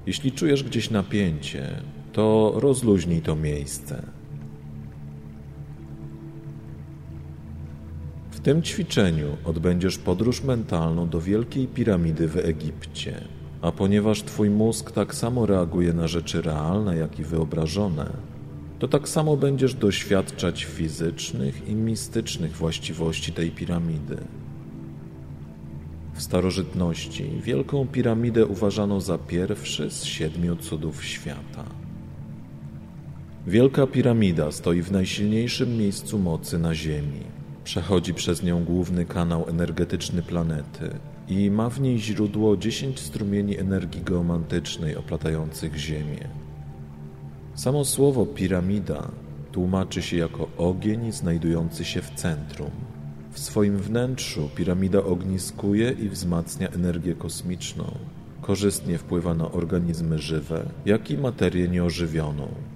Jeśli czujesz gdzieś napięcie, to rozluźnij to miejsce. W tym ćwiczeniu odbędziesz podróż mentalną do Wielkiej Piramidy w Egipcie, a ponieważ twój mózg tak samo reaguje na rzeczy realne, jak i wyobrażone, to tak samo będziesz doświadczać fizycznych i mistycznych właściwości tej piramidy. W starożytności Wielką Piramidę uważano za pierwszy z 7 cudów świata. Wielka Piramida stoi w najsilniejszym miejscu mocy na Ziemi. Przechodzi przez nią główny kanał energetyczny planety i ma w niej źródło 10 strumieni energii geomantycznej oplatających Ziemię. Samo słowo piramida tłumaczy się jako ogień znajdujący się w centrum. W swoim wnętrzu piramida ogniskuje i wzmacnia energię kosmiczną. Korzystnie wpływa na organizmy żywe, jak i materię nieożywioną.